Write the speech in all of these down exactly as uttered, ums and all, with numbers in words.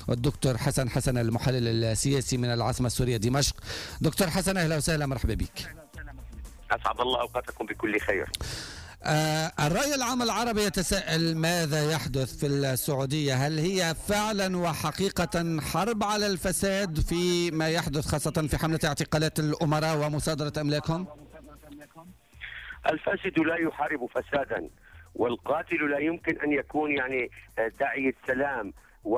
والدكتور حسن حسن المحلل السياسي من العاصمة السورية دمشق. دكتور حسن أهلا وسهلا، مرحبا بك. أسعد الله أوقاتكم بكل خير. آه الرأي العام العربي يتساءل ماذا يحدث في السعودية؟ هل هي فعلا وحقيقة حرب على الفساد في ما يحدث، خاصة في حملة اعتقالات الأمراء ومصادرة أملاكهم؟ الفاسد لا يحارب فسادا، والقاتل لا يمكن أن يكون يعني داعي السلام،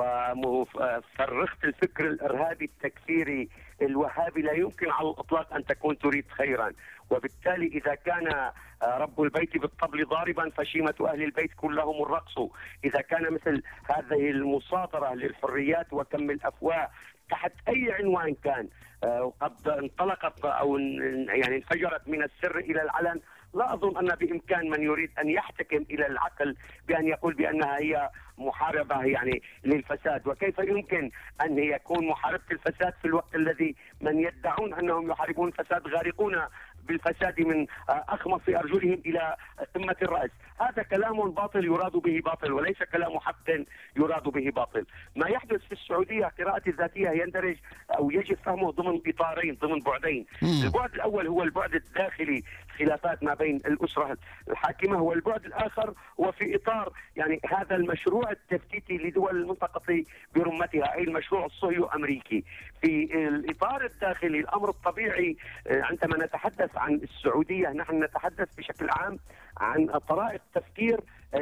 وفرخت الفكر الإرهابي التكفيري الوهابي لا يمكن على الإطلاق أن تكون تريد خيرا. وبالتالي إذا كان رب البيت بالطبل ضاربا فشيمة أهل البيت كلهم الرقص. إذا كان مثل هذه المصادرة للحريات وكم الأفواه تحت أي عنوان كان وقد انطلقت أو يعني انفجرت من السر إلى العلن، لا أظن أن بإمكان من يريد أن يحتكم إلى العقل بأن يقول بأنها هي محاربة يعني للفساد. وكيف يمكن أن يكون محاربة الفساد في الوقت الذي من يدعون أنهم يحاربون الفساد غارقون بالفساد من أخمص أرجلهم إلى قمة الرأس؟ هذا كلام باطل يراد به باطل، وليس كلام حق يراد به باطل. ما يحدث في السعودية قراءة الذاتية يندرج أو يجب فهمه ضمن إطارين، ضمن بعدين. البعد الأول هو البعد الداخلي، خلافات ما بين الأسرة الحاكمة، والبعد الآخر هو في إطار يعني هذا المشروع التفتيتي لدول المنطقة برمتها، أي المشروع الصهيو أمريكي. في الإطار الداخلي الأمر الطبيعي عندما نتحدث عن السعودية نحن نتحدث بشكل عام عن طرائق تفكير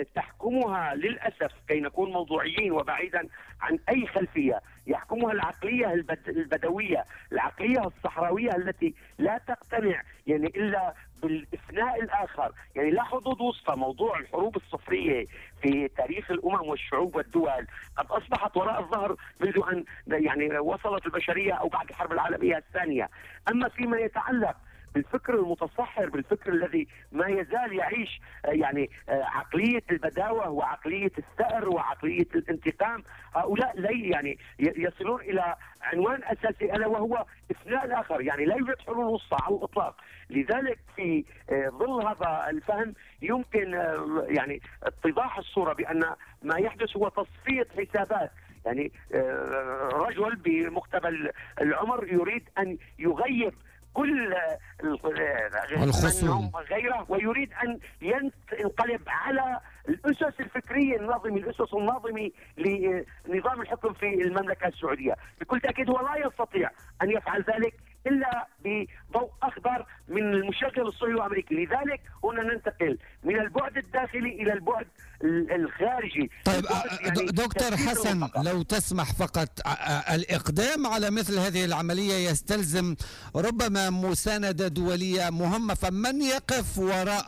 تحكمها للأسف كي نكون موضوعيين وبعيدا عن أي خلفية، يحكمها العقلية البدوية، العقلية الصحراوية التي لا تقتنع يعني إلا بالإفناء الآخر، يعني لا حدود وسطى. موضوع الحروب الصفرية في تاريخ الأمم والشعوب والدول قد أصبحت وراء الظهر منذ أن يعني وصلت البشرية أو بعد الحرب العالمية الثانية. أما فيما يتعلق بالفكر المتصحر، بالفكر الذي ما يزال يعيش يعني عقلية البداوة وعقلية الثأر وعقلية الانتقام، هؤلاء لي يعني يصلون إلى عنوان أساسي ألا وهو إفناء الآخر، يعني لا يوجد حلول وسطى على الإطلاق. لذلك في ظل هذا الفهم يمكن يعني اتضاح الصورة بأن ما يحدث هو تصفية حسابات، يعني رجل بمقتبل العمر يريد أن يغيب كل الخصوم غيره، ويريد أن ينقلب على الأسس الفكرية الناظمة، الأسس الناظمة لنظام الحكم في المملكة السعودية. بكل تأكيد هو لا يستطيع أن يفعل ذلك إلا بضوء أخضر من المشغل الصهيوني الأمريكي. لذلك هنا ننتقل من البعد الداخلي إلى البعد الخارجي. طيب يعني دكتور حسن لو تسمح فقط، الإقدام على مثل هذه العملية يستلزم ربما مساندة دولية مهمة، فمن يقف وراء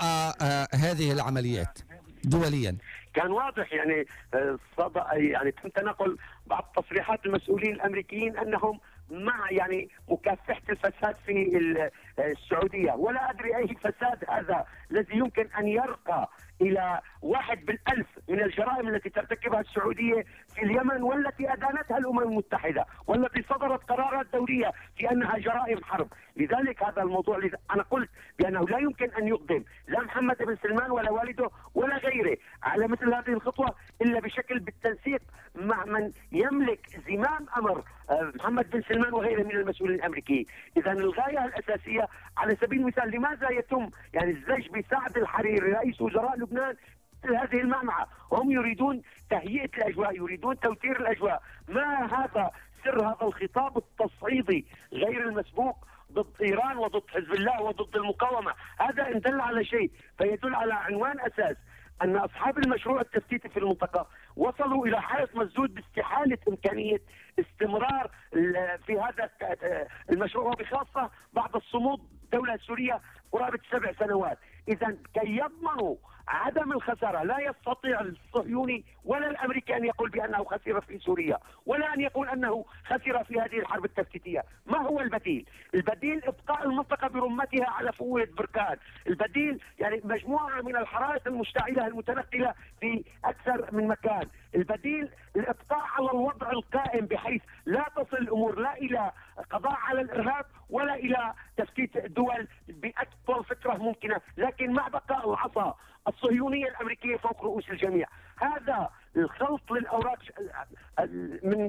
هذه العمليات دوليا؟ كان واضح يعني صدق يعني تم تنقل بعض تصريحات المسؤولين الأمريكيين أنهم مع يعني مكافحة الفساد في السعودية، ولا أدري أي فساد هذا الذي يمكن أن يرقى إلى واحد بالألف من الجرائم التي ترتكبها السعودية في اليمن، والتي أدانتها الأمم المتحدة، والتي صدرت قرارات دولية في أنها جرائم حرب. لذلك هذا الموضوع لذ... أنا قلت بأنه لا يمكن أن يقدم لا محمد بن سلمان ولا والده ولا غيره على مثل هذه الخطوة إلا بشكل بالتنسيق مع من يملك زمام أمر محمد بن سلمان وغيره من المسؤولين الأمريكيين. إذا الغاية الأساسية على سبيل المثال لماذا يتم يعني الزج بسعد الحريري رئيس وزراء لبنان هذه المعمعة؟ هم يريدون تهيئة الأجواء، يريدون توتير الأجواء. ما هذا سر هذا الخطاب التصعيدي غير المسبوق ضد إيران وضد حزب الله وضد المقاومة؟ هذا إن دل على شيء فيدل على عنوان أساس أن أصحاب المشروع التفتيتي في المنطقة وصلوا إلى حائط مسدود باستحالة إمكانية استمرار في هذا المشروع، وبخاصة بعد الصمود الدولة السورية قرابة سبع سنوات. إذا كي يضمنوا عدم الخسارة لا يستطيع الصهيوني ولا الأمريكي أن يقول بأنه خسر في سوريا، ولا أن يقول أنه خسر في هذه الحرب التفتيتية. ما هو البديل؟ البديل إبقاء المنطقة برمتها على فوهة بركان. البديل يعني مجموعة من الحرائق المشتعلة المتنقلة في أكثر من مكان. البديل الإبقاء على الوضع القائم بحيث لا تصل الأمور لا إلى قضاء على الإرهاب ولا إلى تفتيت الدول بأكبر فترة ممكنة، لكن مع بقاء العصا الصهيونية الأمريكية فوق رؤوس الجميع. هذا الخلط للأوراق من جديد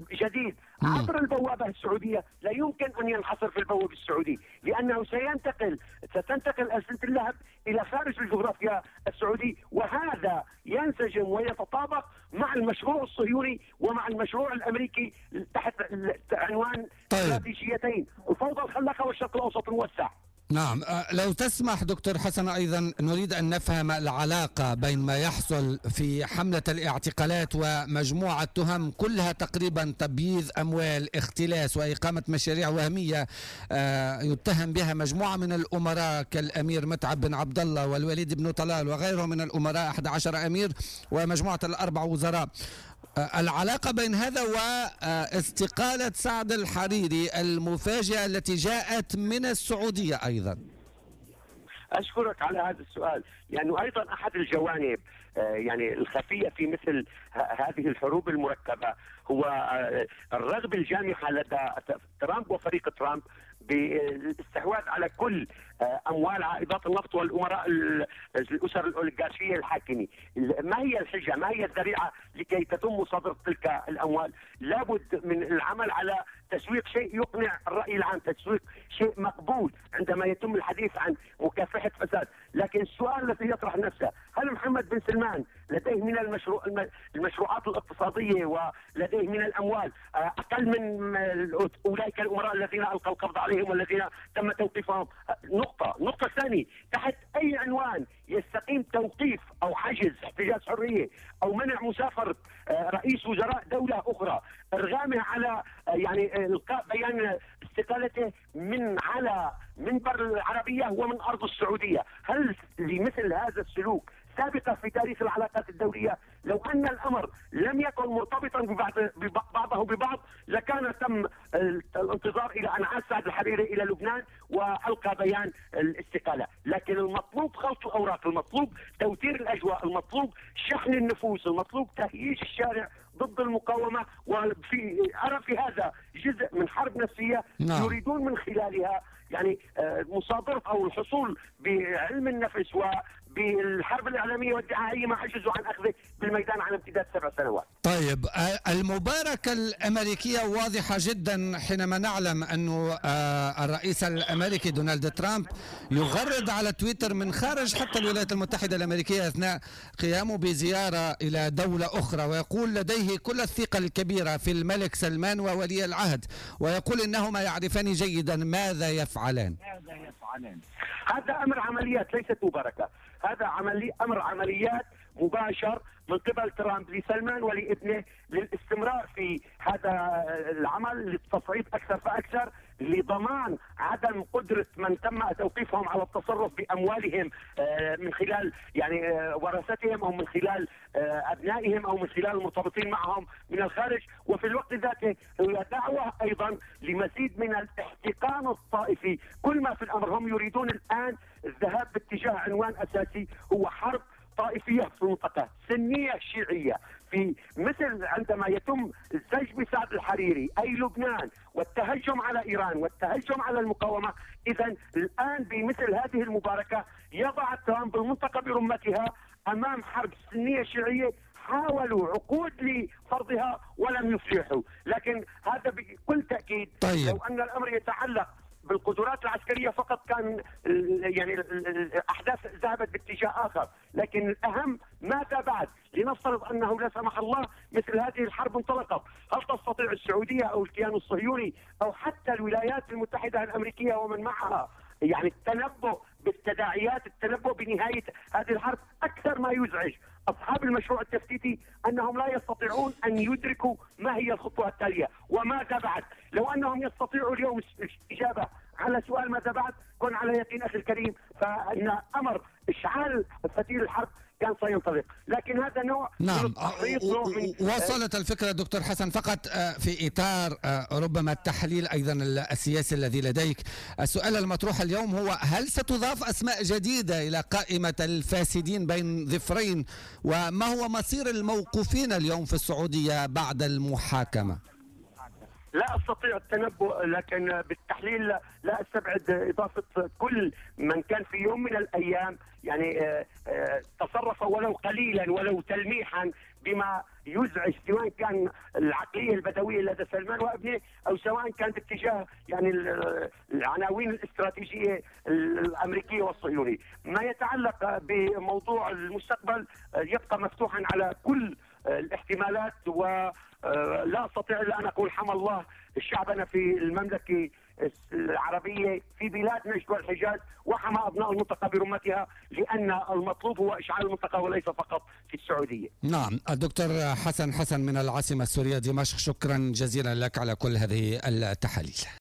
الجديد عبر البوابة السعودية لا يمكن أن ينحصر في البوابة السعودي، لأنه سينتقل ستنتقل ألسنة اللهب إلى خارج الجغرافيا السعودي، وهذا ينسجم ويتطابق مع المشروع الصهيوني ومع المشروع الأمريكي تحت عنوان طيب. استراتيجيتين الفوضى الخلاقة والشرق الأوسط الموسع. نعم، لو تسمح دكتور حسن، أيضا نريد أن نفهم العلاقة بين ما يحصل في حملة الاعتقالات ومجموعة تهم كلها تقريبا تبييض أموال، اختلاس وإقامة مشاريع وهمية يتهم بها مجموعة من الأمراء كالأمير متعب بن عبد الله والوليد بن طلال وغيرهم من الأمراء أحد عشر أمير ومجموعة الأربع وزراء. العلاقة بين هذا واستقالة سعد الحريري المفاجئة التي جاءت من السعودية أيضا. أشكرك على هذا السؤال، لأنه يعني أيضا أحد الجوانب يعني الخفية في مثل هذه الحروب المركبة هو الرغبة الجامحة لدى ترامب وفريق ترامب بالاستحواذ على كل اموال عائدات النفط والامراء الاسر الاوليغارشيه الحاكمه. ما هي الحجه؟ ما هي الذريعه لكي تتم مصادره تلك الاموال؟ لابد من العمل على تسويق شيء يقنع الراي العام، تسويق شيء مقبول عندما يتم الحديث عن مكافحه فساد. لكن السؤال الذي يطرح نفسه، هل محمد بن سلمان لديه من المشروع المشروعات الاقتصاديه ولديه من الاموال اقل من اولئك الامراء الذين القوا القبض عليهم والذين تم توقيفهم؟ نقطه، النقطه الثانيه، تحت اي عنوان يستقيم توقيف او حجز احتجاز حريه او منع مسافره رئيس وزراء دوله اخرى، ارغامه على يعني القاء بيان استقالته من على منبر العربيه ومن ارض السعوديه؟ هل لمثل هذا السلوك سابقة في تاريخ العلاقات الدولية؟ لو أن الأمر لم يكن مرتبطا ببعض بعضه ببعض لكان تم الانتظار إلى أن عاد سعد الحريري إلى لبنان وألقى بيان الاستقالة. لكن المطلوب خلط الأوراق، المطلوب توتير الأجواء، المطلوب شحن النفوس، المطلوب تهييج الشارع ضد المقاومة. وفي أرى في هذا جزء من حرب نفسية نعم. يريدون من خلالها يعني مصادرة أو الحصول بعلم النفس و بالحرب الإعلامية والدعائية ما عجزوا عن أخذه بالميدان على امتداد سبع سنوات. طيب، المباركة الأمريكية واضحة جدا حينما نعلم أنه الرئيس الأمريكي دونالد ترامب يغرد على تويتر من خارج حتى الولايات المتحدة الأمريكية أثناء قيامه بزيارة إلى دولة أخرى، ويقول لديه كل الثقة الكبيرة في الملك سلمان وولي العهد، ويقول إنهما يعرفان جيدا ماذا يفعلان. ماذا يفعلان؟ هذا أمر عمليات ليست مباركة، هذا عملي أمر عمليات مباشر من قبل ترامب لسلمان ولابنه للاستمرار في هذا العمل للتصعيد أكثر فأكثر، لضمان عدم قدرة من تم توقيفهم على التصرف بأموالهم من خلال يعني ورثتهم أو من خلال أبنائهم أو من خلال المرتبطين معهم من الخارج. وفي الوقت ذاته هي دعوة أيضا لمزيد من الاحتقان الطائفي. كل ما في الأمر هم يريدون الآن الذهاب باتجاه عنوان أساسي هو حرب طائفية في المنطقة، سنية شيعية، في مثل عندما يتم زج بسعد الحريري أي لبنان والتهجم على إيران والتهجم على المقاومة. إذا الآن بمثل هذه المباركة يضع ترامب المنطقة برمتها أمام حرب سنية شيعية حاولوا عقود لفرضها ولم يفلحوا. لكن هذا بكل تأكيد طيب. لو أن الأمر يتعلق بالقدرات العسكرية فقط كان يعني الأحداث ذهبت باتجاه آخر. لكن الأهم ماذا بعد؟ لنفترض أنه لا سمح الله مثل هذه الحرب انطلقت، هل تستطيع السعودية أو الكيان الصهيوني أو حتى الولايات المتحدة الأمريكية ومن معها يعني التنبؤ بالتداعيات، التنبؤ بنهاية هذه الحرب؟ أكثر ما يزعج أصحاب المشروع التفتيتي أنهم لا يستطيعون أن يدركوا ما هي الخطوة التالية وماذا بعد. لو أنهم يستطيعوا اليوم الإجابة على سؤال ماذا بعد كن على يقين أخي الكريم فإن أمر إشعال فتيل الحرب كان سينطلق. لكن هذا نوع نعم من التحريض، نوع من وصلت الفكرة دكتور حسن. فقط في إطار ربما التحليل أيضا السياسي الذي لديك، السؤال المطروح اليوم هو هل ستضاف أسماء جديدة إلى قائمة الفاسدين بين ظفرين؟ وما هو مصير الموقوفين اليوم في السعودية بعد المحاكمة؟ لا أستطيع التنبؤ، لكن بالتحليل لا أستبعد إضافة كل من كان في يوم من الأيام يعني تصرف ولو قليلا ولو تلميحا بما يزعج، سواء كان العقلية البدوية لدى سلمان وابنه أو سواء كان باتجاه يعني العناوين الاستراتيجية الأمريكية والصهيونية. ما يتعلق بموضوع المستقبل يبقى مفتوحا على كل الاحتمالات، ولا أستطيع إلا أن أقول حمى الله شعبنا في المملكة العربية في بلاد نجد والحجاز، وحمى أبناء المنطقة برمتها، لأن المطلوب هو إشعال المنطقة وليس فقط في السعودية. نعم. الدكتور حسن حسن من العاصمة السورية دمشق، شكرا جزيلا لك على كل هذه التحاليل.